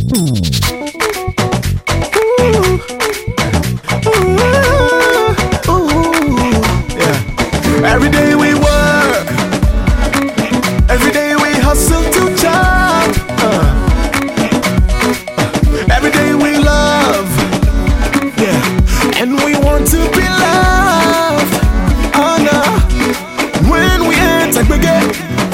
Every day we work, every day we hustle to job. Every day we love, yeah, and we want to be loved. Oh no, when we enter again,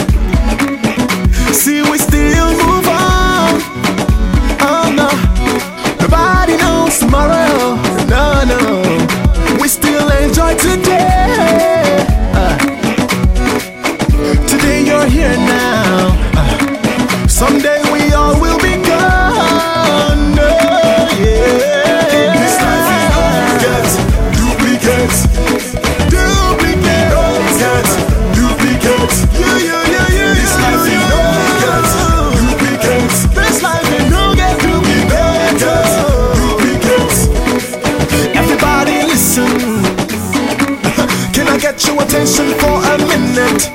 see we still move on. Oh no, nobody knows tomorrow. No, no, we still enjoy today. Today you're here now. Someday we all will be gone. Oh, yeah. This life you know gets duplicates, duplicates, duplicates. Yeah. This life you know gets duplicates. This life you know gets duplicates, duplicates. Everybody listen. Can I get your attention for a minute?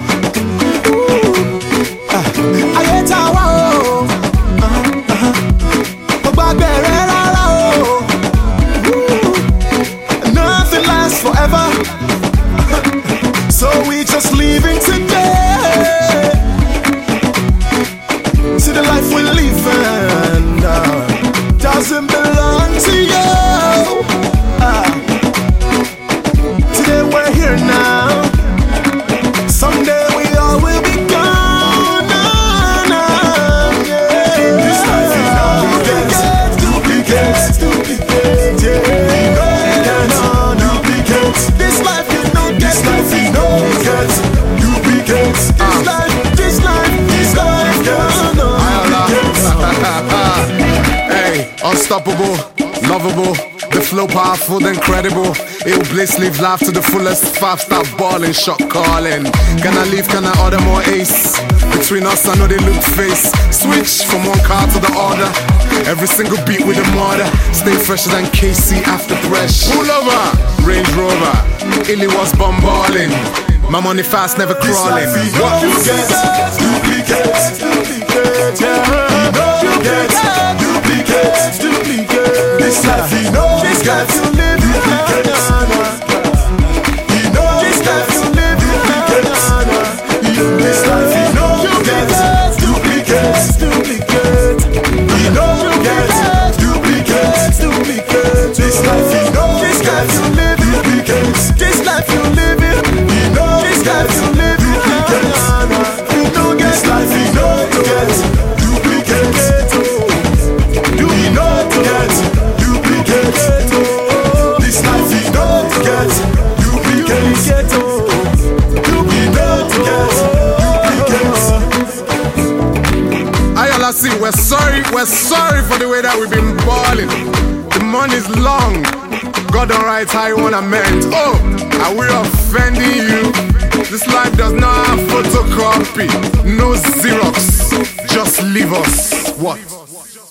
Nothing lasts forever, so we just living today. See the life we're living doesn't belong to you. Today we're here now. Someday we all will be gone. Yeah. This life you know gets duplicates, duplicates, yeah. Duplicates. This life you know gets duplicates, duplicates. This life duplicates. Hey, unstoppable, lovable. The flow powerful, then credible. Ill bliss, live life to the fullest. 5-star balling, shot calling. Can I leave, can I order more ace? Between us, I know they look face. Switch from one car to the other. Every single beat with a mortar. Stay fresher than KC after fresh. Pull over, Range Rover. Illy was bombarding. My money fast, never crawling. What you get? Duplicates, duplicates, yeah. You get duplicates, duplicates. This life you know this life you live duplicates. You know this life you live duplicates. This life you know you get duplicates, duplicates. You know you get duplicates, duplicates. This life you know this life you live duplicates. This life you live in, you know this life you live duplicates. You know this life you know you get duplicates. Do you know you get duplicates? This life you know you get duplicates. Do you know you get duplicates? Ayala see, we're sorry for the way that we've been balling. The money's long. God don't write how you wanna mend. Oh, are we offending you? This life does not have photocopy, no Xerox. Just leave us. What?